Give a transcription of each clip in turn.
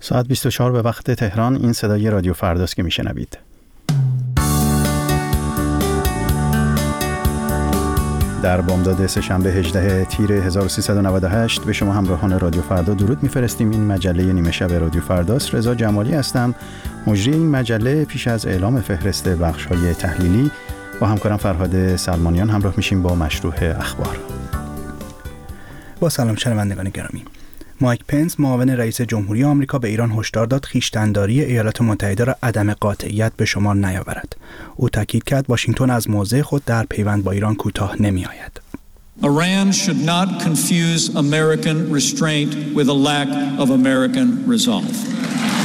ساعت 24 به وقت تهران. این صدای رادیو فرداست که میشنوید. در بامداد سه‌شنبه 18 تیر 1398 به شما همراهان رادیو فردا درود میفرستیم. این مجله نیمه شب رادیو فرداست. رضا جمالی هستم، مجری این مجله. پیش از اعلام فهرست بخش‌های تحلیلی با همکارم فرهاد سلمانیان همراه میشیم با مشروح اخبار. با سلام شنوندگان گرامی. مایک پنس معاون رئیس جمهوری آمریکا به ایران هشدار داد خویشتن‌داری ایالات متحده را عدم قاطعیت به شمار نیاورد. او تاکید کرد واشنگتن از موضع خود در پیوند با ایران کوتاه نمی‌آید. Iran should not confuse American restraint with a lack of American resolve.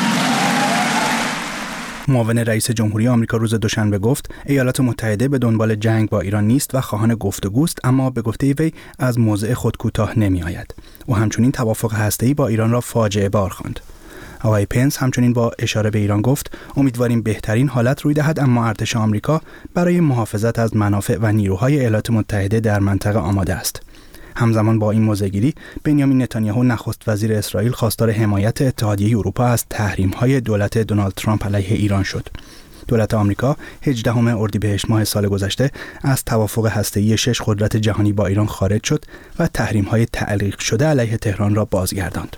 معاون رئیس جمهوری آمریکا روز دوشنبه گفت ایالات متحده به دنبال جنگ با ایران نیست و خواهان گفتگوست، اما به گفته وی از موضع خود کوتاه نمی‌آید. او همچنین توافق هسته‌ای با ایران را فاجعه بار خواند. آقای پنس همچنین با اشاره به ایران گفت امیدواریم بهترین حالت روی دهد، اما ارتش آمریکا برای محافظت از منافع و نیروهای ایالات متحده در منطقه آماده است. همزمان با این موضع‌گیری بنیامین نتانیاهو نخست وزیر اسرائیل خواستار حمایت اتحادیه اروپا از تحریم‌های دولت دونالد ترامپ علیه ایران شد. دولت آمریکا 18 اردیبهشت ماه سال گذشته از توافق هسته‌ای 6 قدرت جهانی با ایران خارج شد و تحریم‌های تعلیق شده علیه تهران را بازگرداند.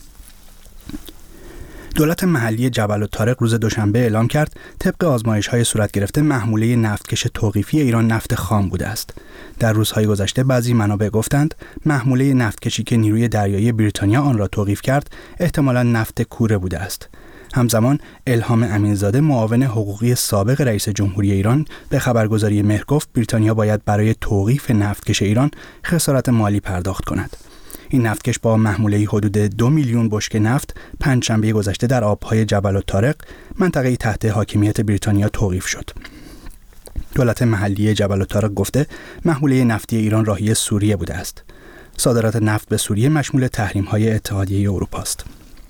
دولت محلی جبل الطارق روز دوشنبه اعلام کرد طبق آزمایش‌های صورت گرفته محموله نفتکش توقیفی ایران نفت خام بوده است. در روزهای گذشته بعضی منابع گفتند محموله نفتکشی که نیروی دریایی بریتانیا آن را توقیف کرد احتمالاً نفت کوره بوده است. همزمان الهام امینزاده معاون حقوقی سابق رئیس جمهوری ایران به خبرگزاری مهر گفت بریتانیا باید برای توقیف نفتکش ایران خسارت مالی پرداخت کند. این نفتکش با محموله حدود 2 میلیون بشکه نفت پنجشنبه گذشته در آبهای جبل الطارق منطقه‌ای تحت حاکمیت بریتانیا توقیف شد. دولت محلی جبل الطارق گفته محموله نفتی ایران راهی سوریه بوده است. صادرات نفت به سوریه مشمول تحریم‌های اتحادیه اروپا است.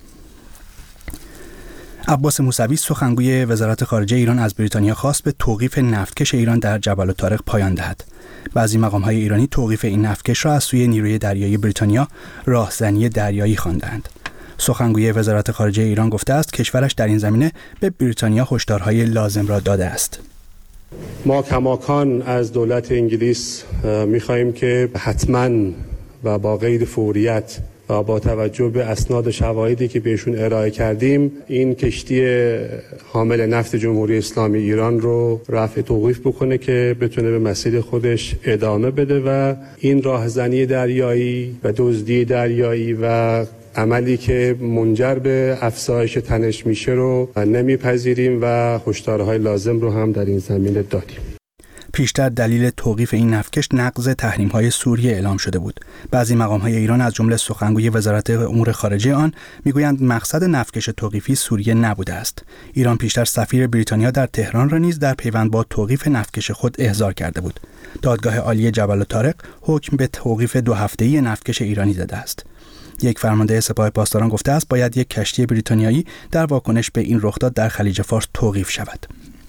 عباس موسوی سخنگوی وزارت خارجه ایران از بریتانیا خواست به توقیف نفتکش ایران در جبل الطارق پایان دهد. بعضی مقام‌های ایرانی توقیف این نفتکش را از سوی نیروی دریایی بریتانیا راهزنی دریایی خواندند. سخنگوی وزارت خارجه ایران گفته است کشورش در این زمینه به بریتانیا هشدارهای لازم را داده است. ما کماکان از دولت انگلیس می‌خواهیم که حتماً و با قید فوریت و با توجه به اسناد و شواهدی که بهشون ارائه کردیم این کشتی حامل نفت جمهوری اسلامی ایران رو رفع توقیف بکنه که بتونه به مسیر خودش ادامه بده و این راهزنی دریایی و دزدی دریایی و عملی که منجر به افزایش تنش میشه رو نمیپذیریم و هشدارهای لازم رو هم در این زمینه دادیم. پیشتر دلیل توقیف این نفتکش نقض تحریم‌های سوریه اعلام شده بود. بعضی مقام‌های ایران از جمله سخنگوی وزارت امور خارجه آن میگویند مقصد نفتکش توقیفی سوریه نبوده است. ایران پیشتر سفیر بریتانیا در تهران را نیز در پیوند با توقیف نفتکش خود احضار کرده بود. دادگاه عالی جبل الطارق حکم به توقیف 2 هفته‌ای نفتکش ایرانی داده است. یک فرمانده سپاه پاسداران گفته است باید یک کشتی بریتانیایی در واکنش به این رخداد در خلیج فارس توقیف شود.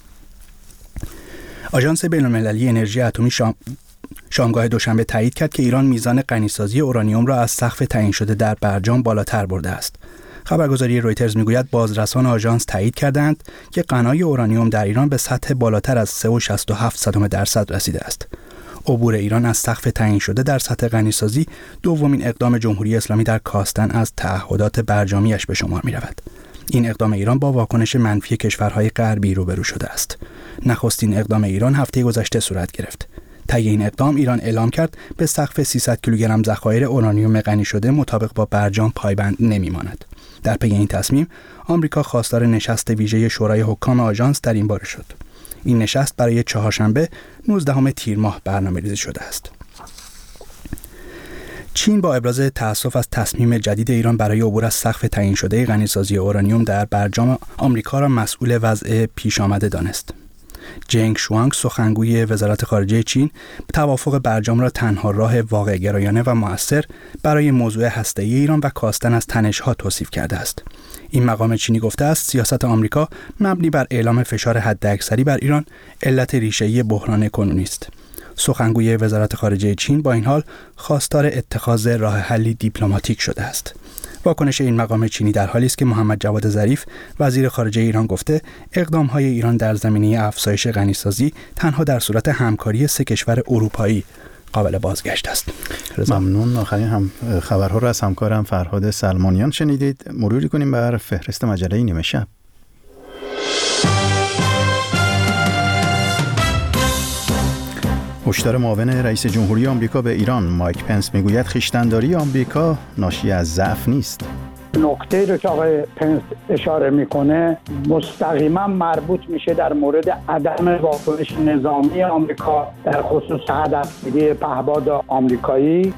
آژانس بین‌المللی انرژی اتمی شامگاه دوشنبه تایید کرد که ایران میزان غنیسازی اورانیوم را از سقف تعیین شده در برجام بالاتر برده است. خبرگزاری رویترز میگوید بازرسان آژانس تایید کردند که غنای اورانیوم در ایران به سطح بالاتر از 3.67% رسیده است. عبور ایران از سقف تعیین شده در سطح غنیسازی دومین اقدام جمهوری اسلامی در کاستن از تعهدات برجامیش به شمار می‌رود. این اقدام ایران با واکنش منفی کشورهای غربی روبرو شده است. نخستین اقدام ایران هفته گذشته صورت گرفت. طی این اقدام ایران اعلام کرد به سقف 300 کیلوگرم ذخایر اورانیوم غنی شده مطابق با برجام پایبند نمی‌ماند. در پی این تصمیم آمریکا خواستار نشست ویژه شورای حکام آژانس در این باره شد. این نشست برای چهارشنبه 19 تیر ماه برنامه‌ریزی شده است. چین با ابراز تأسف از تصمیم جدید ایران برای عبور از سقف تعیین شده غنیسازی اورانیوم در برجام آمریکا را مسئول وضع پیش آمده دانست. جنگ شوانگ سخنگوی وزارت خارجه چین توافق برجام را تنها راه واقع گرایانه و مؤثر برای موضوع هسته‌ای ایران و کاستن از تنش‌ها توصیف کرده است. این مقام چینی گفته است سیاست آمریکا مبنی بر اعلام فشار حداکثری بر ایران علت ریشه‌ای بحران کنونی است. سخنگوی وزارت خارجه چین با این حال خواستار اتخاذ راه حلی دیپلماتیک شده است. واکنش این مقام چینی در حالی است که محمد جواد ظریف وزیر خارجه ایران گفته اقدام‌های ایران در زمینه افزایش غنیسازی تنها در صورت همکاری سه کشور اروپایی قابل بازگشت است. ممنون. آخرین هم خبرها رو از همکارم فرهاد سلمانیان شنیدید. مروری کنیم بر فهرست مجله نیمه شب. هشدار معاون رئیس جمهوری آمریکا به ایران مایک پنس میگوید خویشتن‌داری آمریکا ناشی از ضعف نیست. نکته رو که آقای پنس اشاره میکنه مستقیما مربوط میشه در مورد عدم واکنش نظامی آمریکا در خصوص هدفگیری پهپاد آمریکایی.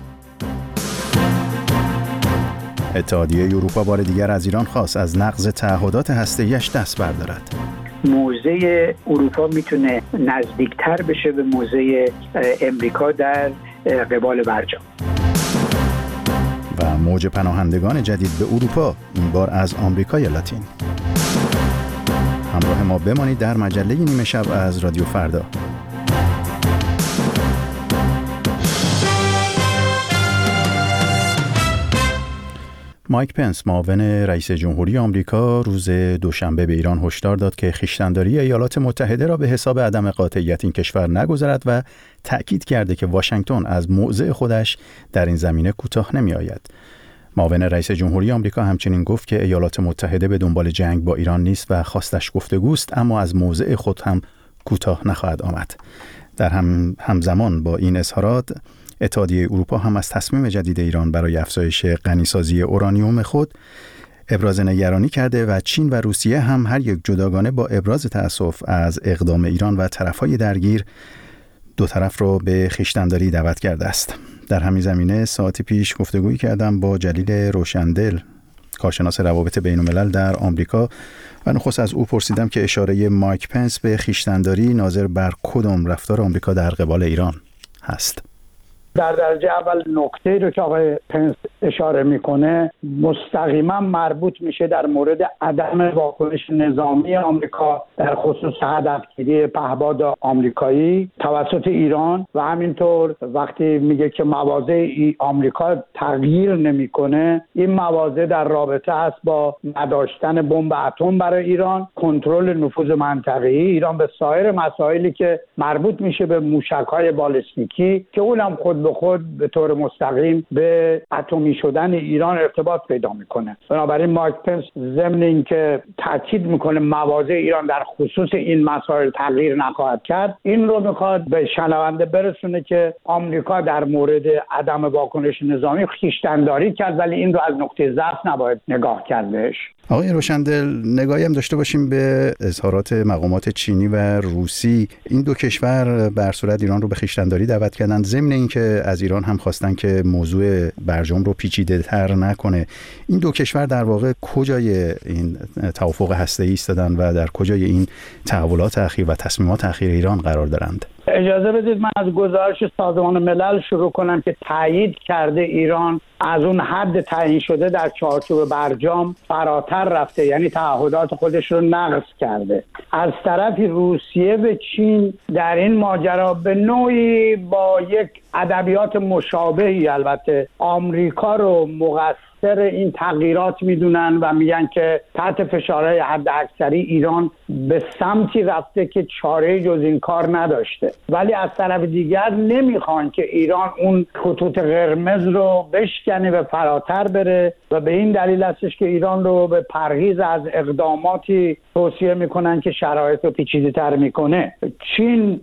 اتحادیه اروپا بار دیگر از ایران خواست از نقض تعهدات هسته‌ایش دست بردارد. موضع اروپا میتونه نزدیکتر بشه به موضع امریکا در قبال برجام. و موج پناهندگان جدید به اروپا این بار از آمریکای لاتین. همراه ما بمانید در مجله نیمه شب از رادیو فردا. مایک پنس معاون رئیس جمهوری آمریکا روز دوشنبه به ایران هشدار داد که خویشتن‌داری ایالات متحده را به حساب عدم قاطعیت این کشور نگذارد و تأکید کرده که واشنگتن از موضع خودش در این زمینه کوتاه نمی‌آید. معاون رئیس جمهوری آمریکا همچنین گفت که ایالات متحده به دنبال جنگ با ایران نیست و خواستش گفتگوست، اما از موضع خود هم کوتاه نخواهد آمد. در همزمان با این اظهارات اتحادیه اروپا هم از تصمیم جدید ایران برای افزایش غنیسازی اورانیوم خود ابراز نگرانی کرده و چین و روسیه هم هر یک جداگانه با ابراز تأسف از اقدام ایران و طرفهای درگیر دو طرف را به خویشتن‌داری دعوت کرده است. در همین زمینه ساعتی پیش گفتگویی کردم با جلیل روشندل، کارشناس روابط بین‌الملل در آمریکا، و نخست از او پرسیدم که اشاره مایک پنس به خویشتن‌داری ناظر بر کدام رفتار آمریکا در قبال ایران هست. در درجه اول نکته رو که آقای پنس اشاره میکنه مستقیما مربوط میشه در مورد عدم واکنش نظامی آمریکا در خصوص هدفگیری پهپاد آمریکایی توسط ایران و همینطور وقتی میگه که مواضع آمریکا تغییر نمیکنه، این مواضع در رابطه است با نداشتن بمب اتم برای ایران، کنترل نفوذ منطقه‌ای ایران به سایر مسائلی که مربوط میشه به موشک‌های بالستیکی که اونم خود به خود به طور مستقیم به اتمی شدن ایران ارتباط پیدا میکنه. بنابراین مایک پنس ضمن اینکه تاکید میکنه مواضع ایران در خصوص این مسائل تغییر نخواهد کرد، این رو میخواد به شنونده برسونه که آمریکا در مورد عدم واکنش نظامی خویشتن‌داری کرد، ولی این رو از نقطه ضعف نباید نگاه کرد بهش. آقای روشندل، نگاهی هم داشته باشیم به اظهارات مقامات چینی و روسی. این دو کشور بر صورت ایران رو به خویشتن‌داری دعوت کردن، ضمن اینکه از ایران هم خواستن که موضوع برجام رو پیچیده‌تر نکنه. این دو کشور در واقع کجای این توافق هسته‌ای ایستادن و در کجای این تحولات اخیر و تصمیمات اخیر ایران قرار دارند؟ اجازه بدید من از گزارش سازمان ملل شروع کنم که تایید کرده ایران از اون حد تعیین شده در چارچوب برجام فراتر رفته، یعنی تعهدات خودش رو نقض کرده. از طرفی روسیه و چین در این ماجرا به نوعی با یک ادبیات مشابهی البته آمریکا رو مقصر این تغییرات میدونن و میگن که تحت فشارهای حد اکثری ایران به سمتی رفته که چاره جز این کار نداشته، ولی از طرف دیگر نمیخوان که ایران اون خطوط قرمز رو بشکنه و فراتر بره و به این دلیل هستش که ایران رو به پرهیز از اقداماتی توصیه میکنن که شرایط رو پیچیده‌تر میکنه. چین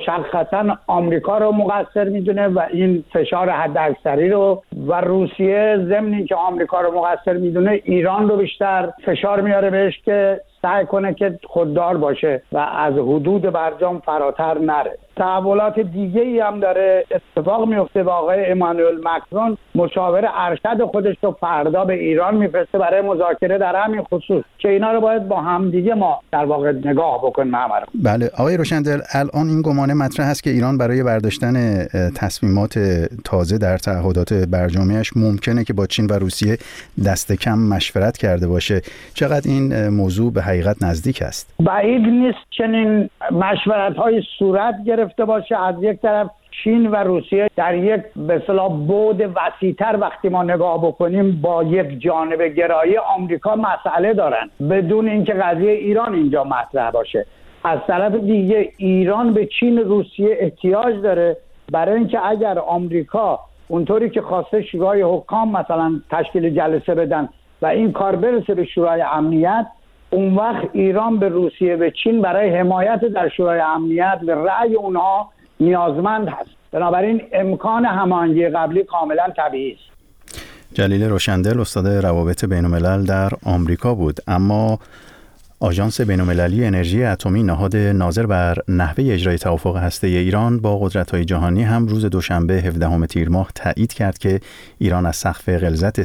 مشخصا آمریکا رو مقصر میدونه و این فشار حد اکثری رو، و روسیه ضمن اینکه آمریکا رو مقصر میدونه ایران رو بیشتر فشار میاره بهش که سعی کنه که خوددار باشه و از حدود برجام فراتر نره. تحولات دیگه ای هم داره اتفاق میفته و آقای امانوئل مکرون مشاور ارشد خودش رو فردا به ایران میفرسته برای مذاکره در همین خصوص که اینا رو باید با هم دیگه ما در واقع نگاه بکنیم. بله آقای روشندل، الان این گمانه مطرح هست که ایران برای برداشتن تصمیمات تازه در تعهدات برجامیش ممکنه که با چین و روسیه دست کم مشورت کرده باشه. چقدر این موضوع به حقیقت نزدیک است؟ بعید نیست چنین مشورت‌های صورت گرفته باشه. از یک طرف چین و روسیه در یک به اصطلاح بعد وسیع‌تر وقتی ما نگاه بکنیم با یک جانب گرایی آمریکا مسئله دارن بدون اینکه قضیه ایران اینجا مطرح باشه. از طرف دیگه ایران به چین روسیه احتیاج داره برای اینکه اگر آمریکا اونطوری که خواسته شورای حکام مثلا تشکیل جلسه بدن و این کار برسه به شورای امنیت، اون وقت ایران به روسیه به چین برای حمایت در شورای امنیت به رأی اونها نیازمند هست. بنابراین امکان هماهنگی قبلی کاملا طبیعی است. جلیل روشندل استاد روابط بین‌الملل در آمریکا بود. اما آژانس بین‌المللی انرژی اتمی نهاد ناظر بر نحوه اجرای توافق هسته ایران با قدرت‌های جهانی هم روز دوشنبه 17 تیر ماه تایید کرد که ایران از سقف غلظت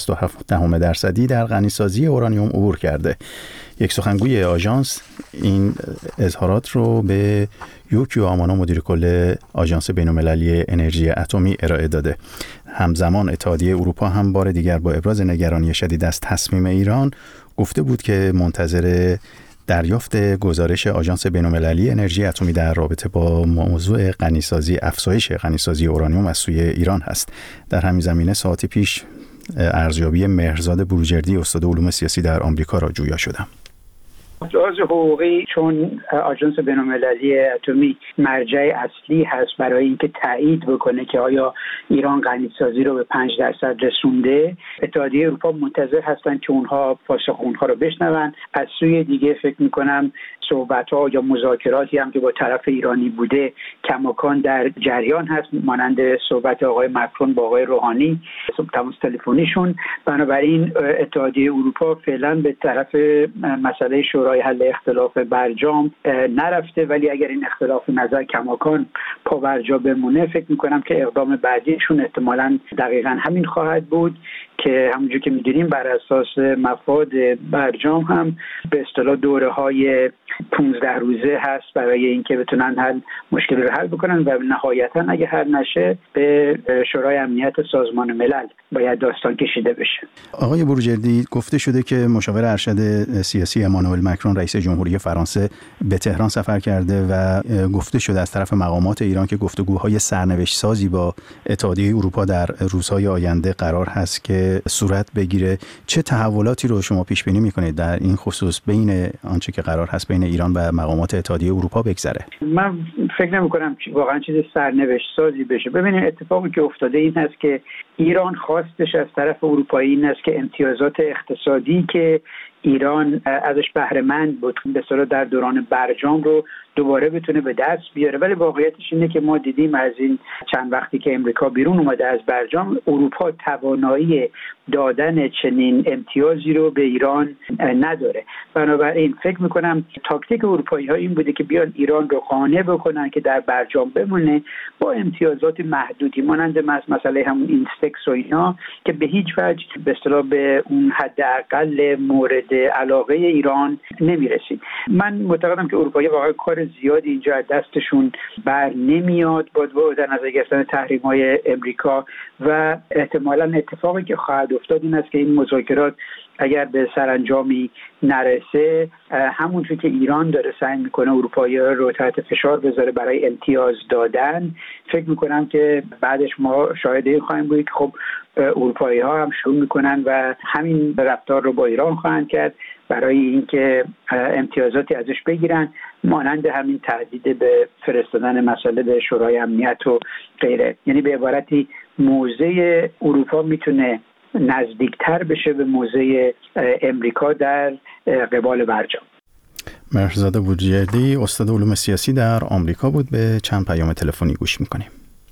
3.67% در غنیسازی اورانیوم عبور کرده. یک سخنگوی آژانس این اظهارات رو به یوکیو آمانو مدیر کل آژانس بین‌المللی انرژی اتمی ارائه داده. همزمان اتحادیه اروپا هم بار دیگر با ابراز نگرانی شدید از تصمیم ایران گفته بود که منتظر دریافت گزارش آژانس بین‌المللی انرژی اتمی در رابطه با موضوع افزایش غنیسازی اورانیوم از سوی ایران هست. در همین زمینه ساعتی پیش ارزیابی مهرزاد بروجردی استاد علوم سیاسی در آمریکا را جویا شدم. لحاظ حقوقی چون آژانس بین‌المللی اتمی مرجع اصلی هست برای اینکه تایید بکنه که آیا ایران غنیسازی رو به 5% رسونده، اتحادیه اروپا منتظر هستن که اونها پاسخ اونها رو بشنون. از سوی دیگه فکر می‌کنم صحبت‌ها یا مذاکراتی هم که با طرف ایرانی بوده کماکان در جریان هست، مانند صحبت آقای مکرون با آقای روحانی، تماس تلفنیشون. بنابراین اتحادیه اروپا فعلا به طرف مسئله شورای حل اختلاف برجام نرفته، ولی اگر این اختلاف نظر کماکان پابرجا بمونه فکر می‌کنم که اقدام بعدیشون احتمالاً دقیقاً همین خواهد بود که همونجور که می‌دونیم بر اساس مفاد برجام هم به اصطلاح دوره‌های 15 روزه هست برای اینکه بتونن مشکل رو حل بکنن و نهایتاً اگه حل نشه به شورای امنیت سازمان ملل باید داستان کشیده بشه. آقای بروجردی، گفته شده که مشاور ارشد سیاسی امانوئل مکرون رئیس جمهوری فرانسه به تهران سفر کرده و گفته شده از طرف مقامات ایران که گفتگوهای سرنوشت سازی با اتحادیه اروپا در روزهای آینده قرار هست که صورت بگیره. چه تحولاتی رو شما پیش بینی می‌کنید در این خصوص بین آنچه که قرار هست بین ایران و مقامات اتحادیه اروپا بگذره؟ من فکر نمی‌کنم واقعا چیز سرنوشت سازی بشه. ببینید اتفاقی که افتاده این هست که ایران خواستش از طرف اروپایی این است که امتیازات اقتصادی که ایران ازش بهره مند بود به اصطلاح در دوران برجام رو دوباره بتونه به دست بیاره، ولی واقعیتش اینه که ما دیدیم از این چند وقتی که امریکا بیرون اومده از برجام، اروپا توانایی دادن چنین امتیازی رو به ایران نداره. بنابراین فکر میکنم تاکتیک اروپایی‌ها این بوده که بیان ایران رو قانع بکنن که در برجام بمونه با امتیازات محدودی مانند مسئله همون اینستکس و اینا که به هیچ وجه به اصطلاح به اون حداقل مورد علاقه ایران نمیرسید. من معتقدم که اروپایی‌ها واقعا کار زیادی اینجا از دستشون بر نمیاد با در نظر گرفتن تحریم‌های امریکا و احتمالاً اتفاقی که خواهد افتاد این است که این مذاکرات اگر به سرانجامی نرسه، همونطور که ایران داره سعی میکنه اروپایی‌ها رو تحت فشار بذاره برای امتیاز دادن، فکر میکنم که بعدش ما شاهد این خواهیم بود که خب اروپایی‌ها هم شروع میکنن و همین رفتار رو با ایران خواهند کرد برای اینکه امتیازاتی ازش بگیرن، مانند همین تهدید به فرستادن مسئله به شورای امنیت و غیره. یعنی به عبارتی موضع اروپا میتونه نزدیکتر بشه به موضع امریکا در قبال برجام. مهرزاد بروجردی استاد علوم سیاسی در آمریکا بود. به چند پیام تلفنی گوش میکنیم.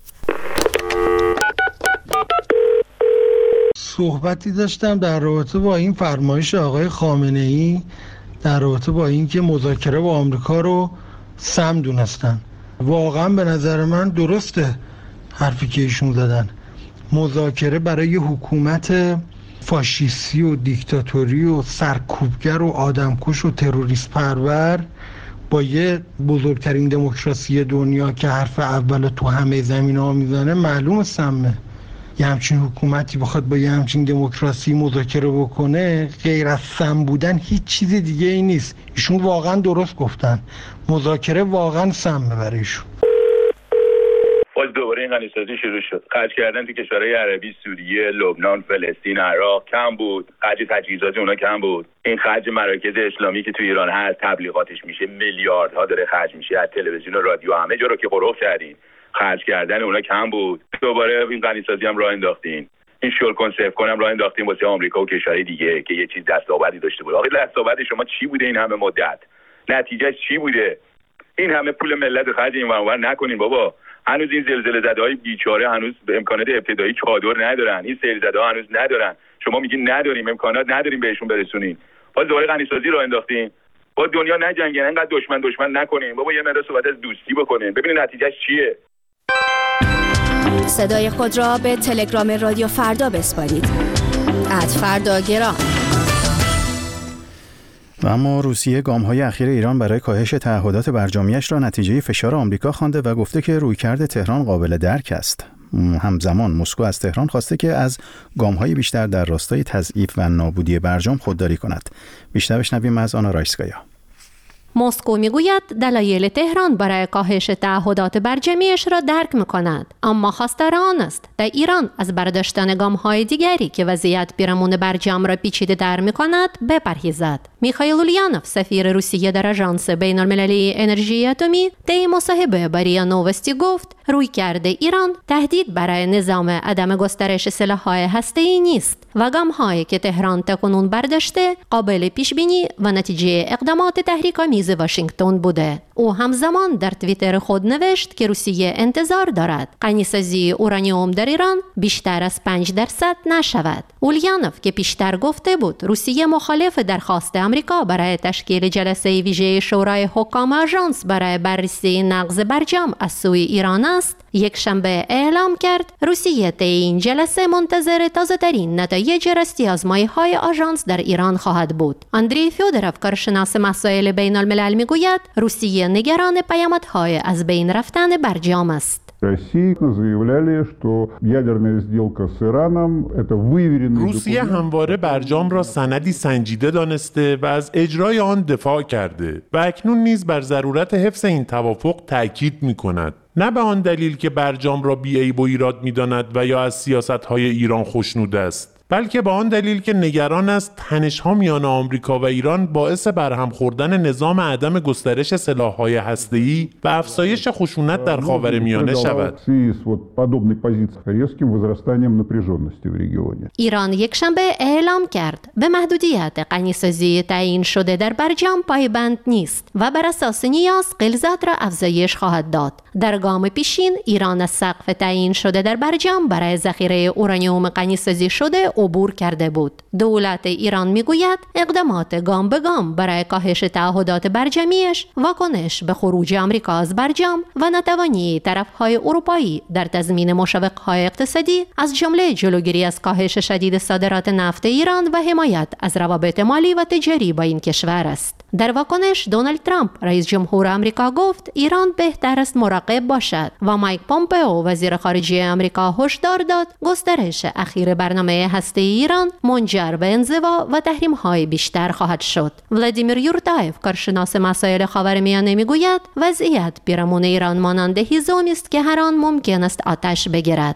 صحبتی داشتم در رابطه با این فرمایش آقای خامنه‌ای در رابطه با این که مذاکره با آمریکا رو سم دونستن. واقعا به نظر من درسته حرفی که ایشون زدن. مذاکره برای حکومت فاشیستی و دیکتاتوری و سرکوبگر و آدمکش و تروریست پرور با یه بزرگترین دموکراسی دنیا که حرف اول تو همه زمینه‌ها میزنه معلوم سمه. یه همچین حکومتی بخواد با یه همچین دموکراسی مذاکره بکنه، غیر از سم بودن هیچ چیز دیگه ای نیست. ایشون واقعا درست گفتن، مذاکره واقعا سمه برای ایشون. با باز دوباره این غنیسازی شروع شد. خرج کردن تو کشورهای عربی، سوریه، لبنان، فلسطین، عراق کم بود. خرج تجهیزات اونا کم بود. این خرج مراکز اسلامی که تو ایران هست، تبلیغاتش میشه میلیاردها داره خرج میشه. از تلویزیون و رادیو همه جا رو که قرق کردین. خرج کردن اونا کم بود. دوباره این غنیسازی هم راه انداختین. این شل کن سیف کنم راه انداختیم واسه آمریکا و کشورهای دیگه که یه چیز دستاوردی داشته بود. آخه دستاورد شما چی بوده این همه مدت؟ نتیجهش چی بوده؟ این همه پول ملت خرج این ور نکنین بابا. هنوز این زلزله زده‌های بیچاره هنوز به امکانات ابتدایی چادر ندارن. این سیل زده‌ها هنوز ندارن. شما میگین نداریم، امکانات نداریم بهشون برسونین. باز دوباره غنیسازی راه انداختین. با دنیا نجنگین، انقدر دشمن نکنین. بابا یه مقدار صحبت از دوستی بکنین. ببینین نتیجهش چیه. صدای خود را به تلگرام رادیو فردا بسپارید. @فرداگرام. و اما روسیه گام‌های اخیر ایران برای کاهش تعهدات برجامیش را نتیجه فشار آمریکا خوانده و گفته که رویکرد تهران قابل درک است. همزمان مسکو از تهران خواسته که از گام‌های بیشتر در راستای تضعیف و نابودی برجام خودداری کند. بیشتر بشنویم از آنا رایسکایا. مسکو میگوید دلایل تهران برای کاهش تعهدات برجامیش را درک می‌کند، اما خواستار آن است در ایران از برداشتن گام‌های دیگری که وضعیت پیرامون برجام را پیچیده‌تر می‌کند بپرهیزد. میخائیل اولیانوف، سفیر روسیه در آژانس بین‌المللی انرژی اتمی، طی مصاحبه با ریا نووستی گفت رویکرد ایران تهدید برای نظام عدم گسترش سلاح‌های هسته‌ای نیست و گام‌هایی که تهران تاکنون برداشته قابل پیش‌بینی و نتیجه اقدامات تحریک‌آمیز واشنگتن بوده. او همزمان در توییتر خود نوشت که روسیه انتظار دارد غنیسازی اورانیوم در ایران بیشتر از 5% نشود. اولیانوف که پیشتر گفته بود روسیه مخالف درخواست آمریکا برای تشکیل جلسه ویژه شورای حکام آژانس برای بررسی نقض برجام از سوی ایران است، یک شنبه اعلام کرد روسیه طی این جلسه منتظر تازه‌ترین نتایج راستی آزمایی‌های آژانس در ایران خواهد بود. اندری فیودروف، کارشناس مسائل بین‌الملل، میگوید روسیه نگران پیامدهای از بین رفتن برجام است. روسیه همواره برجام را سندی سنجیده دانسته و از اجرای آن دفاع کرده و اکنون نیز بر ضرورت حفظ این توافق تأکید می‌کند. نه به آن دلیل که برجام را بی‌عیب و ایراد می‌داند و یا از سیاست‌های ایران خوشنود است، بلکه به آن دلیل که نگران است تنش‌ها میان آمریکا و ایران باعث برهم خوردن نظام عدم گسترش سلاح‌های هسته‌ای و افزایش خشونت در خاورمیانه شود. ایران یک شنبه اعلام کرد به محدودیت غنیسازی تعیین شده در برجام پایبند نیست و بر اساس نیاز غلظت را افزایش خواهد داد. در گام پیشین ایران از سقف تعیین شده در برجام برای ذخیره اورانیوم غنیسازی شده عبور کرده بود. دولت ایران میگوید اقدامات گام به گام برای کاهش تعهدات برجامیش واکنش به خروج آمریکا از برجام و ناتوانی طرف‌های اروپایی در تضمین مشوق‌های اقتصادی از جمله جلوگیری از کاهش شدید صادرات نفت ایران و حمایت از روابط مالی و تجاری با این کشور است. در واکنش دونالد ترامپ، رئیس جمهور آمریکا، گفت ایران بهتر است مراقب باشد و مایک پومپئو، وزیر خارجه آمریکا، هشدار داد گسترش اخیر برنامه هسته ایران منجر به انزوا و تحریم‌های بیشتر خواهد شد. ولادیمیر یورتایف، کارشناس مسائل خاورمیانه، میگوید وضعیت پیرامون ایران مانند هیزمی است که هر آن ممکن است آتش بگیرد.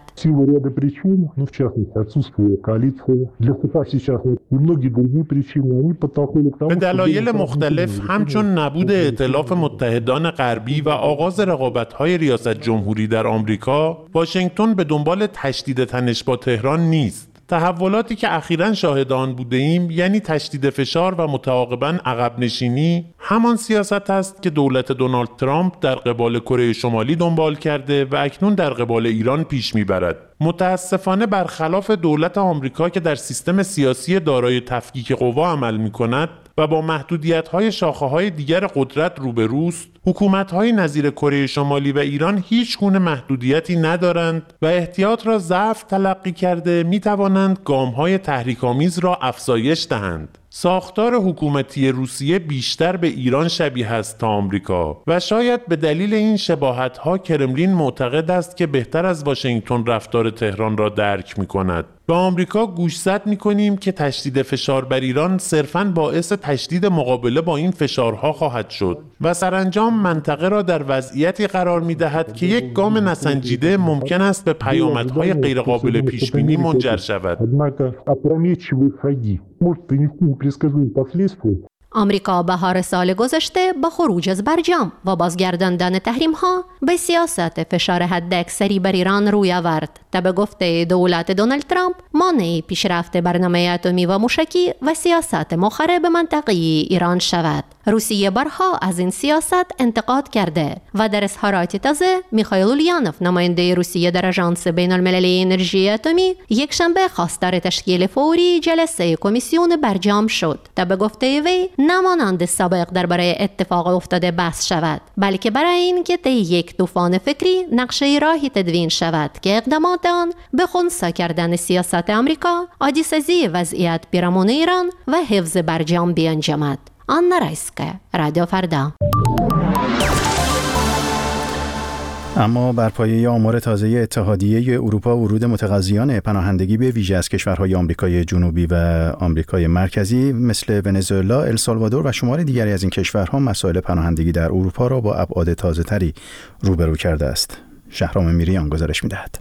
به دلایل مختلف همچون نبود ائتلاف متحدان غربی و آغاز رقابت‌های ریاست جمهوری در آمریکا، واشنگتن به دنبال تشدید تنش با تهران نیست. تحولاتی که اخیراً شاهد آن بودیم، یعنی تشدید فشار و متعاقباً عقب نشینی، همان سیاست است که دولت دونالد ترامپ در قبال کره شمالی دنبال کرده و اکنون در قبال ایران پیش میبرد. متاسفانه برخلاف دولت آمریکا که در سیستم سیاسی دارای تفکیک قوا عمل می‌کند و با محدودیت‌های شاخه‌های دیگر قدرت روبروست، حکومت‌های نظیر کره شمالی و ایران هیچ گونه محدودیتی ندارند و احتیاط را ضعف تلقی کرده می‌توانند گام‌های تحریک‌آمیز را افزایش دهند. ساختار حکومتی روسیه بیشتر به ایران شبیه است تا آمریکا و شاید به دلیل این شباهت‌ها کرملین معتقد است که بهتر از واشنگتن رفتار تهران را درک می‌کند. به آمریکا گوشزد می‌کنیم که تشدید فشار بر ایران صرفاً باعث تشدید مقابله با این فشارها خواهد شد و سرانجام تمام منطقه را در وضعیتی قرار می‌دهد که یک گام نسنجیده ممکن است به پیامدهای غیرقابل پیش‌بینی منجر شود. آمریکا بهار سال گذشته با خروج از برجام و بازگرداندن تحریم‌ها به سیاست فشار حداکثری بر ایران روی آورد تا به گفته دولت دونالد ترامپ مانع پیشرفت برنامه اتمی و موشکی و سیاست مخرب منطقه‌ای ایران شود. روسیه بارها از این سیاست انتقاد کرده و در اظهارات تازه میخائیل اولیانوف نماینده روسیه در آژانس بین‌المللی انرژی اتمی یکشنبه خواستار تشکیل فوری جلسه کمیسیون برجام شد تا به گفته وی نمانند سابق درباره اتفاق افتاده بحث شود، بلکه برای این که طی یک طوفان فکری نقشه راهی تدوین شود که اقدامات آن به خنثی کردن سیاست آمریکا، عادی‌سازی وضعیت پیرامون ایران و حفظ برجام بیانجامد. آنا رایسکه، رادیو فردا. اما بر پایه آمار تازه اتحادیه اروپا ورود متقاضیان پناهندگی به ویژه از کشورهای آمریکای جنوبی و آمریکای مرکزی مثل ونزوئلا، السالوادور و شمار دیگری از این کشورها مسائل پناهندگی در اروپا را با ابعاد تازه‌تری روبرو کرده است. شهرام میریان گزارش می‌دهد.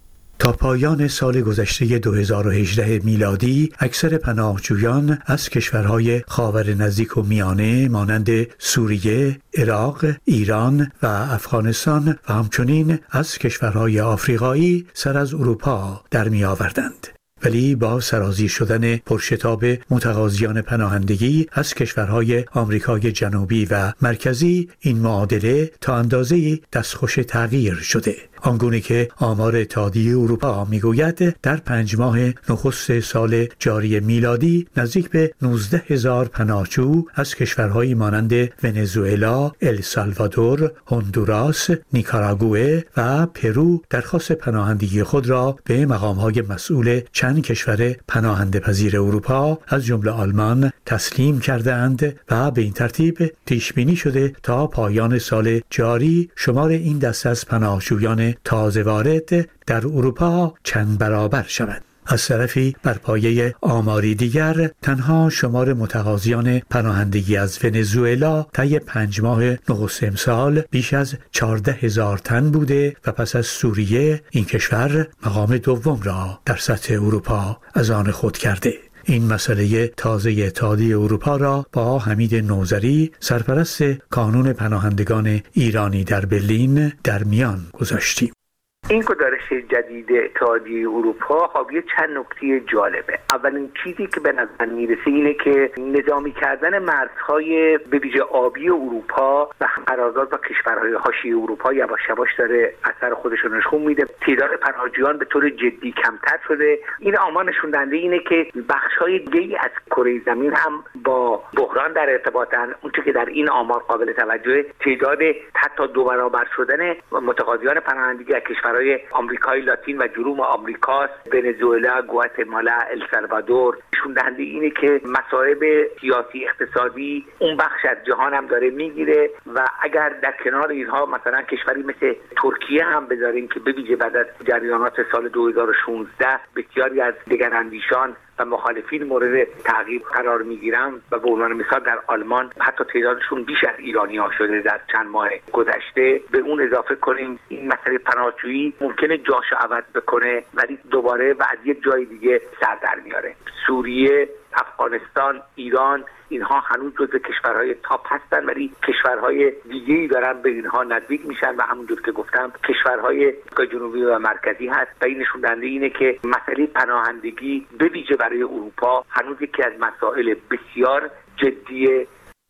تا پایان سال گذشته 2018 میلادی اکثر پناهجویان از کشورهای خاور نزدیک و میانه مانند سوریه، عراق، ایران و افغانستان و همچنین از کشورهای آفریقایی سر از اروپا در می آوردند. ولی با سرازیر شدن پرشتاب متقاضیان پناهندگی از کشورهای آمریکای جنوبی و مرکزی این معادله تا اندازه‌ای دستخوش تغییر شده. آنگونه که آمار اتحادیه اروپا میگوید در 5 ماه نخست سال جاری میلادی نزدیک به 19,000 پناهجو از کشورهایی مانند ونزوئلا، السالوادور، هندوراس، نیکاراگوئه و پرو درخواست پناهندگی خود را به مقام‌های مسئول چند کشور پناهنده پذیر اروپا از جمله آلمان تسلیم کردند و به این ترتیب پیش بینی شده تا پایان سال جاری شمار این دسته از پناهجویان تازه وارد در اروپا چند برابر شود. از طرفی بر پایه آماری دیگر تنها شمار متقاضیان پناهندگی از ونزوئلا طی 5 ماه نخست امسال بیش از 14,000 تن بوده و پس از سوریه این کشور مقام دوم را در سطح اروپا از آن خود کرده. این مسئله تازه اتحادیه اروپا را با حمید نوذری سرپرست کانون پناهندگان ایرانی در برلین در میان گذاشتیم. این گزارش جدید اتحادیه اروپا حاوی چند نکته جالبه. اولین چیزی که به نظر میرسه اینه که نظامی کردن مرزهای به ویژه آبی اروپا و قرارداد با کشورهای حاشیه اروپا یواش یواش داره اثر خودش رو نشون میده. تعداد پناهجویان به طور جدی کمتر شده. این آمار نشون دهنده اینه که بخش‌های دیگه‌ای از کره زمین هم با بحران در ارتباطن. اونچه که در این آمار قابل توجه تعداد حتی 2 برابر شدن متقاضیان پناهندگی از کشورهای آمریکای لاتین و جنوب آمریکاست، ونزوئلا، گواتمالا، السالوادور. نشون دهنده اینه که مسائل سیاسی اقتصادی اون بخش از جهان هم داره میگیره و اگر در کنار اینها مثلا کشوری مثل ترکیه هم بذاریم که به ویژه بعد از جریانات سال 2016 بسیاری از دگراندیشان و مخالفین مورد تعقیب قرار میگیرن و به عنوان مثال در آلمان حتی تعدادشون بیش از ایرانی‌ها شده در چند ماه گذشته. به اون اضافه کنیم این مسئله پناهجویی ممکنه جاشو عوض بکنه ولی دوباره و از یک جای دیگه سر در میاره. سوریه، افغانستان، ایران اینها هنوز جزو کشورهای تاپ هستن ولی کشورهای دیگه‌ای دارن به اینها نزدیک میشن و همونجور که گفتم کشورهای جنوبی و مرکزی هست و این نشون دهنده اینه که مسئله پناهندگی به ویژه برای اروپا هنوز یکی از مسائل بسیار جدیه.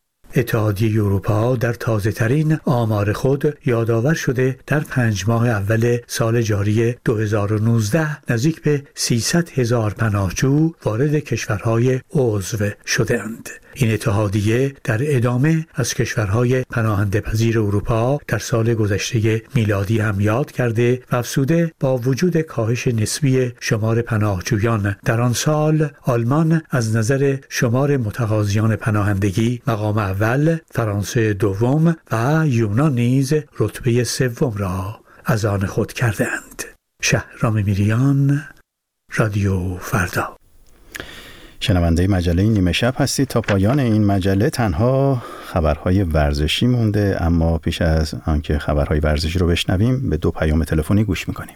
اتحادیه اروپا در تازه‌ترین آمار خود یادآور شده در 5 ماه اول سال جاری 2019 نزدیک به 300,000 پناهجو وارد کشورهای عضو شدند. این اتحادیه در ادامه از کشورهای پناهنده پذیر اروپا در سال گذشته میلادی هم یاد کرده و افزوده با وجود کاهش نسبی شمار پناهجویان در آن سال آلمان از نظر شمار متقاضیان پناهندگی مقام اول، فرانسه دوم و یونان نیز رتبه سوم را از آن خود کردند. شهرام میریان، رادیو فردا. شنونده مجله نیمه شب هستید. تا پایان این مجله تنها خبرهای ورزشی مونده، اما پیش از آنکه خبرهای ورزشی رو بشنویم به 2 پیام تلفنی گوش میکنیم.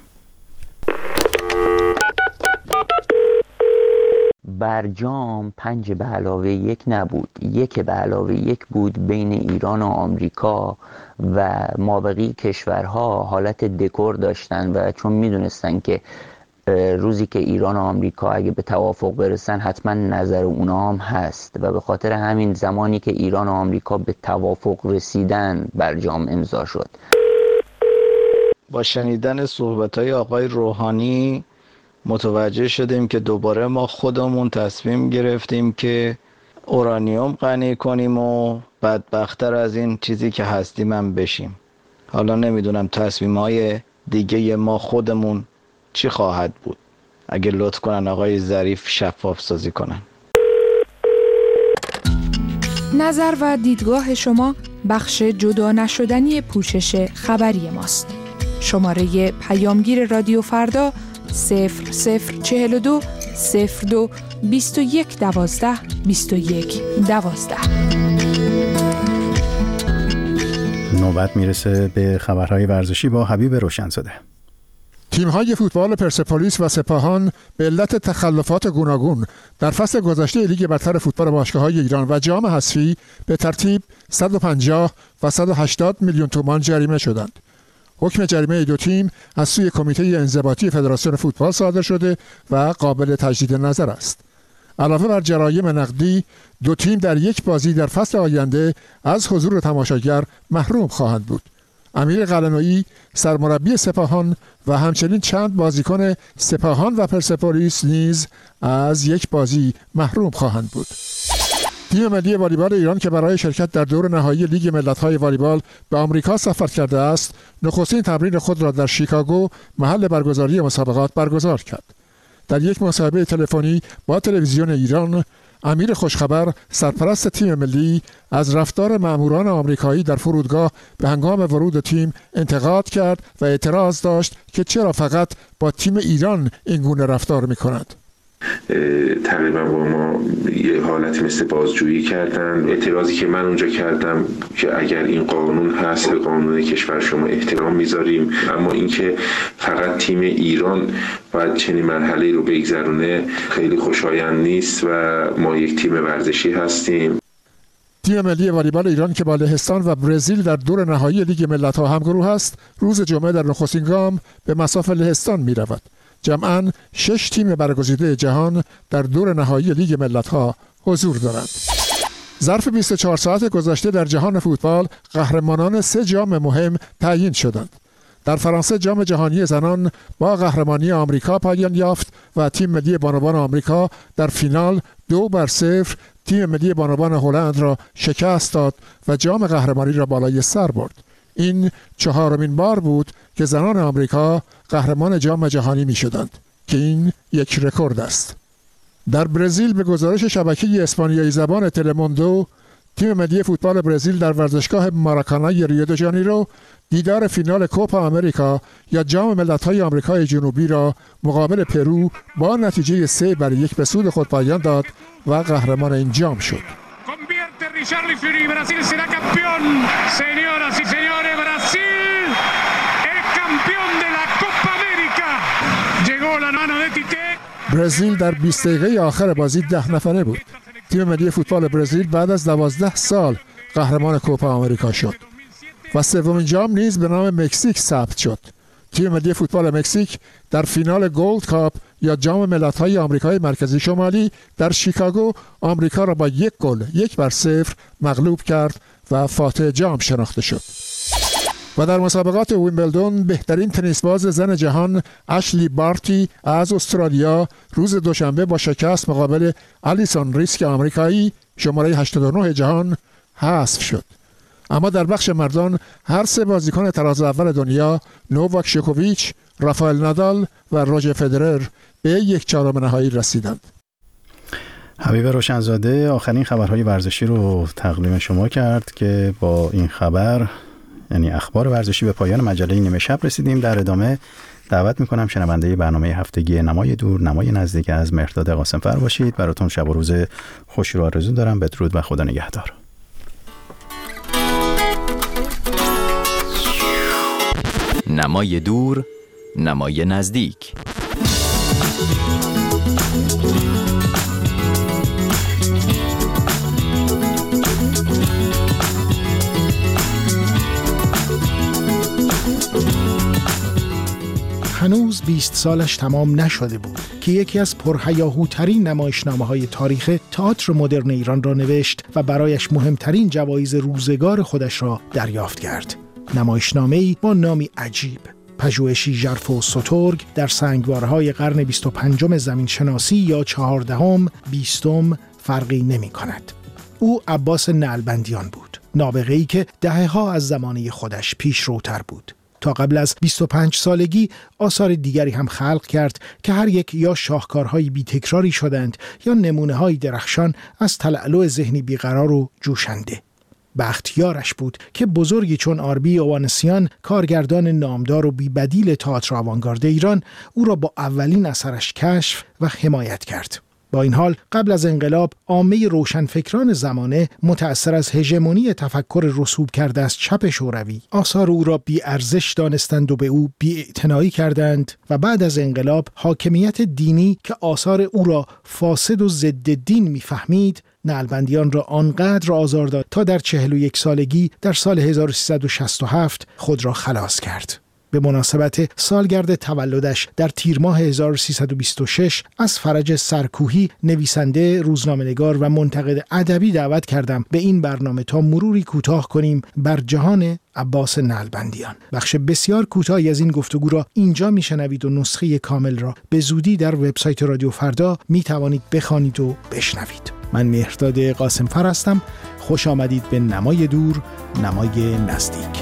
برجام 5+1 نبود، 1+1 بود بین ایران و آمریکا و مابقی کشورها حالت دکور داشتن و چون میدونستن که روزی که ایران و آمریکا اگه به توافق برسن حتما نظر اونا هم هست و به خاطر همین زمانی که ایران و آمریکا به توافق رسیدن برجام امضا شد. با شنیدن صحبت‌های آقای روحانی متوجه شدیم که دوباره ما خودمون تصمیم گرفتیم که اورانیوم غنی کنیم و بدبخت‌تر از این چیزی که هستیم هم بشیم. حالا نمیدونم تصمیم‌های دیگه ما خودمون چی خواهد بود. اگه لطف کنن آقای ظریف شفاف سازی کنن. نظر و دیدگاه شما بخش جدا نشدنی پوشش خبری ماست. شماره پیامگیر رادیو فردا 0042 02 21 12 21 12. نوبت میرسه به خبرهای ورزشی با حبیب روشنزاده. تیم‌های فوتبال پرسپولیس و سپاهان به علت تخلفات گوناگون در فصل گذشته لیگ برتر فوتبال باشگاه‌های ایران و جام حذفی به ترتیب 150 و 180 میلیون تومان جریمه شدند. حکم جریمه 2 تیم از سوی کمیته انضباطی فدراسیون فوتبال صادر شده و قابل تجدید نظر است. علاوه بر جرایم نقدی، 2 تیم در یک بازی در فصل آینده از حضور تماشاگر محروم خواهند بود. امیر قلنویی سرمربی سپاهان و همچنین چند بازیکن سپاهان و پرسپولیس نیز از یک بازی محروم خواهند بود. تیم ملی والیبال ایران که برای شرکت در دور نهایی لیگ ملت‌های والیبال به آمریکا سفر کرده است، نخستین تمرین خود را در شیکاگو محل برگزاری مسابقات برگزار کرد. در یک مصاحبه تلفنی با تلویزیون ایران، امیر خوشخبر سرپرست تیم ملی از رفتار ماموران آمریکایی در فرودگاه به هنگام ورود تیم انتقاد کرد و اعتراض داشت که چرا فقط با تیم ایران این گونه رفتار می‌کنند. تقریبا با ما یه حالتی مثل بازجویی کردن. اعتراضی که من اونجا کردم که اگر این قانون هست به قانون کشور شما احترام میذاریم، اما اینکه فقط تیم ایران باید چنین مرحله رو بگذرونه خیلی خوشایند نیست و ما یک تیم ورزشی هستیم. تیم ملی والیبال ایران که با لهستان و برزیل در دور نهایی لیگ ملت‌ها همگروه است، روز جمعه در نخستین گام به مصاف لهستان می‌رود. جمعاً 6 تیم برگزیده جهان در دور نهایی لیگ ملت‌ها حضور دارند. ظرف 24 ساعت گذشته در جهان فوتبال قهرمانان 3 جام مهم تعیین شدند. در فرانسه جام جهانی زنان با قهرمانی آمریکا پایان یافت و تیم ملی بانوان آمریکا در فینال 2-0 تیم ملی بانوان هلند را شکست داد و جام قهرمانی را بالای سر برد. این 4مین بار بود که زنان آمریکا قهرمان جام جهانی می شدند که این یک رکورد است. در برزیل به گزارش شبکه اسپانیایی زبان تلموندو، تیم ملی فوتبال برزیل در ورزشگاه ماراکانای ریو دو ژانیرو دیدار فینال کوپا آمریکا یا جام ملت‌های آمریکای جنوبی را مقابل پرو با نتیجه 3-1 به سود خود پایان داد و قهرمان این جام شد. Richarlison y Brasil será campeón. Señoras y señores, Brasil es campeón de la Copa América. Llegó la mano de Tite. برزیل در 20 دقیقه آخر بازی 10 نفره بود. تیم ملی فوتبال برزیل بعد از 12 سال قهرمان کوپا آمریکا شد و سومین جام نیز به نام مکزیک ثبت شد. تیم ملی فوتبال مکزیک در فینال گولد کاپ یا جام ملت‌های آمریکای مرکزی شمالی در شیکاگو آمریکا را با 1-0 مغلوب کرد و فاتح جام شناخته شد. و در مسابقات ویمبلدون بهترین تنیسباز زن جهان اشلی بارتی از استرالیا روز دوشنبه با شکست مقابل الیسون ریسک آمریکایی شماره 89 جهان حذف شد. اما در بخش مردان هر 3 بازیکن تراز اول دنیا نوواک جوکوویچ، رافائل نادال و روجر فدرر به 1/4 نهایی رسیدند. حبیب روشنزاده آخرین خبرهای ورزشی رو تقدیم شما کرد که با این خبر یعنی اخبار ورزشی به پایان مجله نیمه شب رسیدیم. در ادامه دعوت میکنم شنونده برنامه هفتگی نمای دور نمای نزدیک از مهرداد قاسمفر باشید. براتون شب و روز خوشی رو آرزو دارم. بدرود و خدا نگهدار. نمای دور نمای نزدیک. هنوز 20 سالش تمام نشده بود که یکی از پرهیاهوترین نمایشنامه‌های تاریخ تئاتر مدرن ایران را نوشت و برایش مهمترین جوایز روزگار خودش را دریافت کرد. نمایشنامه‌ای با نامی عجیب، پژوهشی ژرف و سترگ در سنگوارهای قرن 25 زمین شناسی یا 14م 20م فرقی نمی کند. او عباس نعلبندیان بود، نابغه‌ای که دهه‌ها از زمانه خودش پیشروتر بود. تا قبل از 25 سالگی آثار دیگری هم خلق کرد که هر یک یا شاهکارهای بی تکراری شدند یا نمونه‌های درخشان از تلألؤ ذهنی بیقرار و جوشنده. بختیارش بود که بزرگی چون آربی اوانسیان، کارگردان نامدار و بی‌بدیل تئاتر آوانگارد ایران، او را با اولین اثرش کشف و حمایت کرد. با این حال قبل از انقلاب عامه روشنفکران زمانه متأثر از هژمونی تفکر رسوب کرده از چپ شوروی آثار او را بی ارزش دانستند و به او بی‌اعتنایی کردند و بعد از انقلاب حاکمیت دینی که آثار او را فاسد و ضد دین می‌فهمید نعلبندیان را آنقدر آزار داد تا در 41 سالگی در سال 1367 خود را خلاص کرد. به مناسبت سالگرد تولدش در تیر ماه 1326 از فرج سرکوهی، نویسنده، روزنامه‌نگار و منتقد ادبی دعوت کردم به این برنامه تا مروری کوتاه کنیم بر جهان عباس نعلبندیان. بخش بسیار کوتاهی از این گفتگو را اینجا میشنوید و نسخه کامل را به زودی در وبسایت رادیو فردا میتوانید بخوانید و بشنوید. من مهرداد قاسمفر هستم. خوش آمدید به نمای دور نمای نزدیک.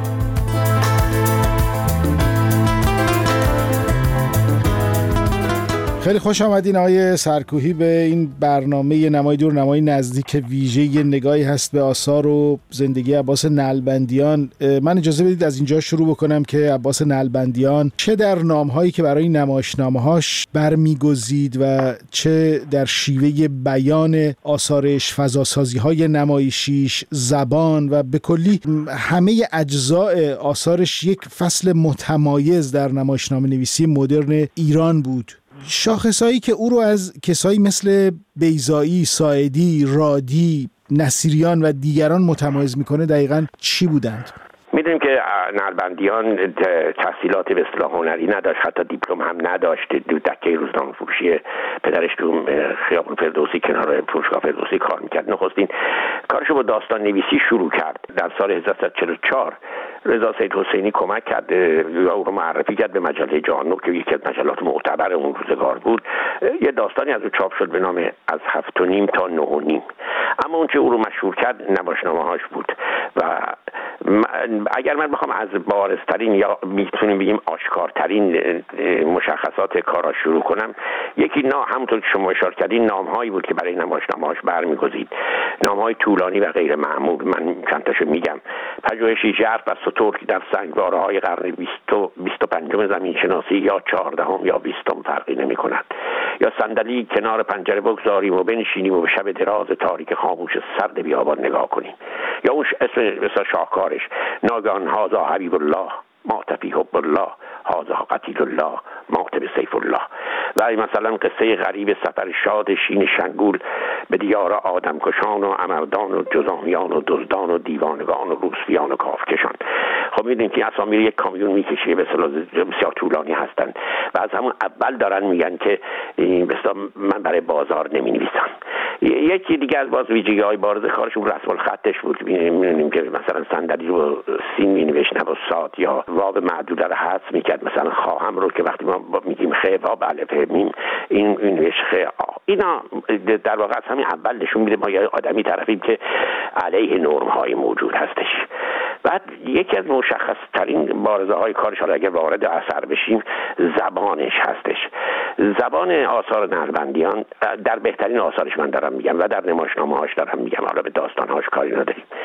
خیلی خوش آمدین آقای سرکوهی به این برنامه نمای دور نمای نزدیک ویژه. یه نگاهی هست به آثار و زندگی عباس نعلبندیان. من اجازه بدید از اینجا شروع بکنم که عباس نعلبندیان چه در نامهایی که برای نمایشنامه‌هاش برمیگزید و چه در شیوه بیان آثارش، فضاسازی‌های نمایشیش، زبان و به کلی همه اجزاء آثارش یک فصل متمایز در نمایشنامه نویسی مدرن ایران بود. شاخصایی که او رو از کسایی مثل بیضایی، ساعدی، رادی، نصیریان و دیگران متمایز میکنه دقیقاً چی بودند؟ میدونیم که نعلبندیان تحصیلات به اصطلاح هنری نداشت، حتی دیپلم هم نداشت. دکه روزنامه فروشی پدرش تو خیابون فردوسی کنار فروشگاه فردوسی کار میکرد. نخستین کارشو با داستان نویسی شروع کرد. در سال 1344 رضا سیدحسینی کمک کرد یا او رو معرفی کرد به مجله جهان که یکی از مجلات معتبر اون روزگار بود. یه داستانی از او چاپ شد به نام از 7.5 تا 9.5. اما اون که او رو مشهور کرد نمایشنامه‌هاش بود و اگر من بخوام از بارزترین یا میتونیم بگیم آشکارترین مشخصات کاراش شروع کنم، یکی همونطور که شما اشاره کردین نامهایی بود که برای نمایشنامه‌هاش برمیگزید، نامه‌های طولانی و غیر معمول. من چند تاشو میگم. پژوهشی ژرف و سترگ در سنگواره‌های قرن 25 زمین شناسی یا 14م یا 20م فرقی نمی‌کند. یا صندلی کنار پنجره بگذاریم و بنشینیم و به شب دراز تاریک خاموش سرد بیابان نگاه کنیم. یا اون اسم مثلا شاهکارش ناگهان هازا حبیب الله مات فی حب الله هازا قتیل الله مات به سیف الله. و مثلا قصه غریب سفر شاد شین شنگول به دیار آدم کشان و امردان و جزامیان و دزدان و دیوانگان و روسفیان و کافکشان. خب میدونید که اسامی یک کامیون میکشه به اصطلاح بسیار طولانی هستن و از همون اول دارن میگن که به اصطلاح من برای بازار نمینویسم. یکی دیگه از باز ویژگی‌های بارز کارشون رسم الخطش بود. می‌بینیم که مثلا صندلی رو سین می‌نوشت نوسات یا واو معدوده رو حذف می‌کرد. مثلا خواهم رو که وقتی ما میگیم خ و بله فهمیم این نوشت خ اینا در واقع از همین اول نشون میده ما یه آدمی طرفیم که علیه نرم‌های موجود هستش. بعد یکی از مشخص‌ترین بارزه‌های کارش حالا اگر وارد اثر بشیم زبانش هستش. زبان آثار نعلبندیان در بهترین آثارش من دارم میگم و در نمایشنامه‌هاش دارم میگم، حالا به داستان‌هاش کاری نداریم.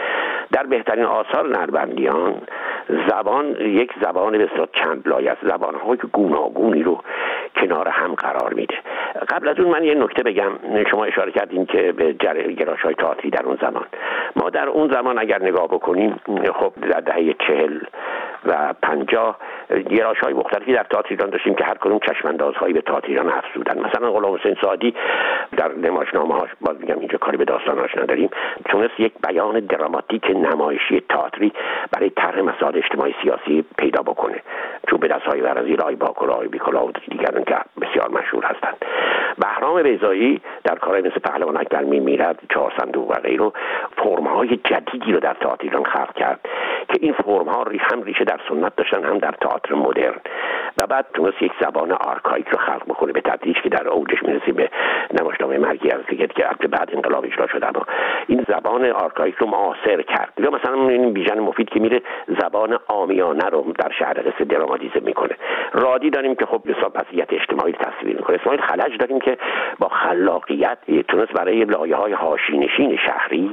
در بهترین آثار نلبندیان زبان یک زبان بسیار چند لایه است، زبان‌های گوناگونی رو کنار هم قرار میده. قبل از اون من یه نکته بگم. شما اشاره کردین که به گرایش‌های تئاتری در اون زمان، ما در اون زمان اگر نگاه بکنیم خب در دهه 40 و 50 گرایش‌های مختلفی در تئاتر ایران داشتیم که هر کدوم چشم‌اندازهایی به تئاتر ایران افزودن. مثلا غلام حسین سعدی در نمایشنامه‌هاش، باز میگم اینجا کاری به داستاناش نداریم، تونست یک بیان دراماتیک نمایشی تئاتری برای طرح مسائل اجتماعی سیاسی پیدا بکنه، چون به دست‌های ورزی رای باکلا و بیکلا و دیگران که بسیار مشهور هستند. بهرام بیضایی در کارهای مثل پهلوانک در میمیرد، چهار صندوق و غیره فرم‌های جدیدی رو در تئاتر ایران خلق کرد که این فرم‌ها هم ریشه در سنت داشتن هم در تئاتر مدرن، و بعد تونست یک زبان آرکایک رو خلق بکنه به تدریج که در اوجش میرسیم به نمایشنامه مرگی از دیگه که بعد انقلاب اجرا شد، اما این زبان آرکایک رو معاصر کرد. یا مثلا این بیژن مفید که میره زبان عامیانه رو در شهر قصه دراماتیزه میکنه. رادی داریم که خب حساب وضعیت اجتماعی تصویر میکنه. اسماعیل خلج داریم که با خلاقیت تونست برای لایه‌های حاشیه‌نشین شهری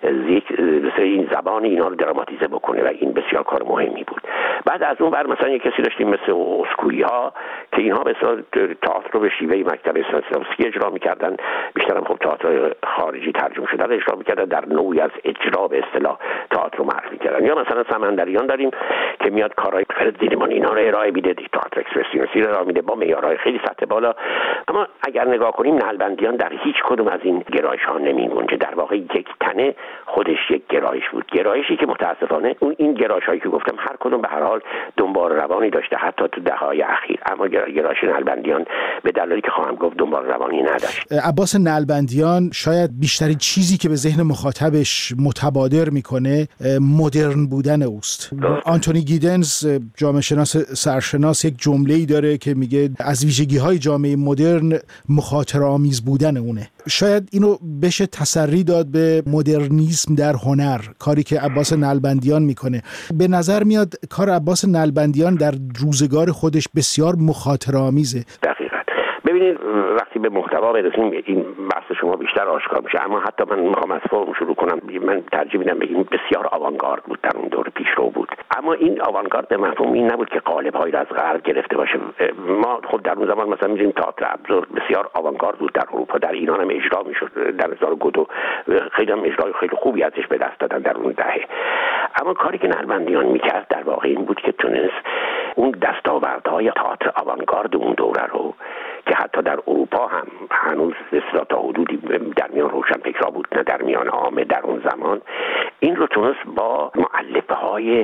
این زبان اینا رو دراماتیزه بکنه و این بسیار کار مهمی بود. بعد از اون بر مثلا یک کسی داشتیم مثل اسکویی‌ها که اینها به اصطلاح تئاتر رو به شیوه مکتب استانسلافسکی اجرا می‌کردن، بیشتر هم خب تئاتر خارجی ترجمه شده رو اجرا می‌کردن، در نوعی از اجرا به اصطلاح تئاتر رو معرفی کردن. یا مثلا سمندریان داریم که میاد کارهای فرد دیلمان اینا رو ارائه میده، تئاتر اکسپرسیونیستی رو ارائه میده با معیارهای خیلی سطح بالا. اما اگر نگاه کنیم نلبندیان در هیچ کدوم از این گرایش‌ها نمی‌گنجه، در واقع یک تنه خودش یک گرایش بود، گرایشی که متاسفانه این گرایش‌هایی که گفتم هر کدوم به هر حال دنبال روانی داشته حتی تو دهه‌های اخیر، اما گرایش نلبندیان به دلایلی که خواهم گفت دنبال روانی نداشت. عباس نلبندیان شاید بیشترین چیزی که به ذهن مخاطبش متبادر میکنه مدرن بودن اوست. آنتونی گیدنز جامعه شناس سرشناس یک جمله‌ای داره که میگه از ویژگی‌های جامعه مدرن مخاطره آمیز بودن اونه. شاید اینو بشه تسری داد به مدرنیسم در هنر، کاری که عباس نلبندیان میکنه. به نظر میاد کار عباس نلبندیان در روزگار خودش بسیار مخاطره آمیزه. دقیقاً. ببینید وقتی به محتوا برسیم این بحث شما بیشتر آشکار میشه، اما حتی من میخوام از فرم شروع کنم. من ترجیح میدم بگیم بسیار آوانگارد بود، در اون دور پیشرو بود. اما این آوانگارد به مفهوم این نبود که قالب‌هایی را از غرب گرفته باشه. ما خود در اون زمان مثلا می‌دونیم تئاتر ابزار بسیار آوانگارد بود در اروپا، در ایران هم اجرا میشد. در 1002 خیلی هم اجرای خیلی خوبی ازش به دست دادن در اون دهه. اما کاری که نلبندیان میکرد در واقع این بود که تونست اون دستاوردهای تئاتر آوانگارد اون دوره رو که حتی در اروپا هم هنوز اصلا تا حدودی در میان روشنفکرها بود نه در میان عامه در اون زمان، این رو تونست با مؤلفه‌های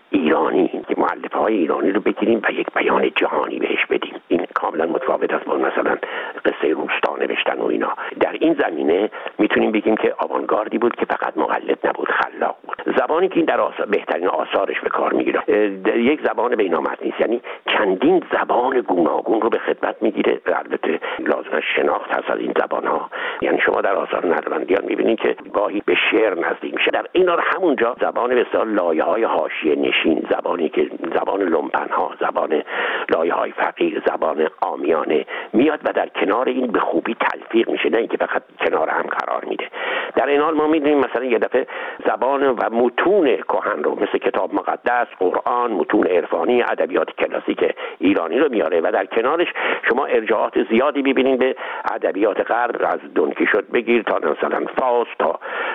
ایرانی رو بگیریم و یک بیان جهانی بهش بدیم. این کاملا متفاوت است با مثلا قصه روستا نوشتن و اینا. در این زمینه میتونیم بگیم که آوانگاردی بود که فقط مقلد نبود، خلاق بود. زبانی که این در بهترین آثارش به کار میگیره یک زبان بین‌المللی است، یعنی چندین زبان گوناگون رو به خدمت میگیره. البته لازمش شناخت هست از این زبان‌ها. یعنی شما در آثار نلبندیان میبینید که گاهی به شعر نزدیک میشه، در این حال همونجا زبان به اصطلاح لایه‌های حاشیه نشین، زبانی که زبان لومپن‌ها، زبان لایه‌های فقیر، زبان عامیانه میاد و در کنار این به خوبی تلفیق میشه، نه اینکه فقط کنار هم قرار میده. در این حال ما می‌بینیم مثلا یه دفعه زبان و متون کهن رو مثل کتاب مقدس، قرآن، متون عرفانی، ادبیات کلاسیک ایرانی رو میاره و در کنارش شما ارجاعات زیادی می‌بینید به ادبیات غرب، از دون کیشوت بگیر تا مثلا فاست تا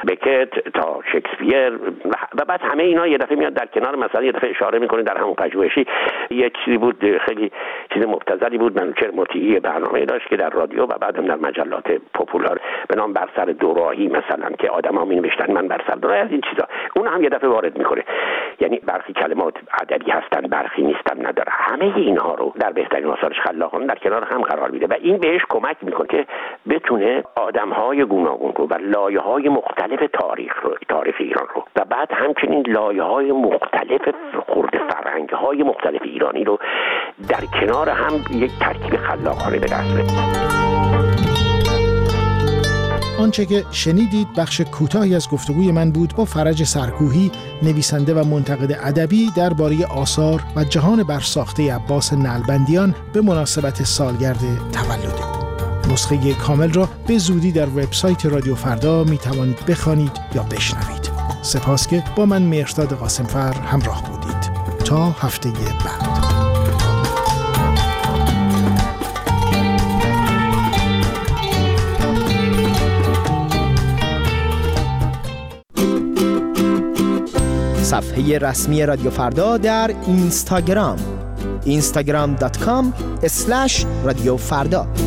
بکت تا شکسپیر و بعد همه اینا یه دفعه میاد در کنار. مثلا یه دفعه اشاره میکنه در همون پژوهشی یک چیزی بود خیلی چیز مبتذلی بود، منوچهر مطیعی برنامه داشت که در رادیو و بعدم در مجلات پاپولار به نام بر سر دوراهی مثلا که آدم‌ها می‌نوشتن من بر سر دوراهی از این چیزا، اون هم یه دفعه وارد میکنه. یعنی برخی کلمات ادبی هستن برخی نیستن نداره. همه اینها رو در بهترین آثارش خلاقانه در کنار هم قرار میده و این بهش کمک میکنه که بتونه آدم‌های گوناگون رو و لایه‌های مختلف تاریخ ایران رو و بعد همچنین لایه‌های مختلف خرد فرهنگ‌های مختلف ایرانی رو در کنار هم یک ترکیب خلاقانه به دست بیاره. آنچه که شنیدید بخش کوتاهی از گفتگوی من بود با فرج سرکوهی، نویسنده و منتقد ادبی درباره آثار و جهان برساخته عباس نلبندیان به مناسبت سالگرد تولد او. نسخه کامل را به زودی در وبسایت رادیو فردا می توانید بخوانید یا بشنوید. سپاس که با من مهرداد قاسمفر همراه بودید. تا هفته بعد. صفحه رسمی رادیو فردا در اینستاگرام instagram.com/رادیو فردا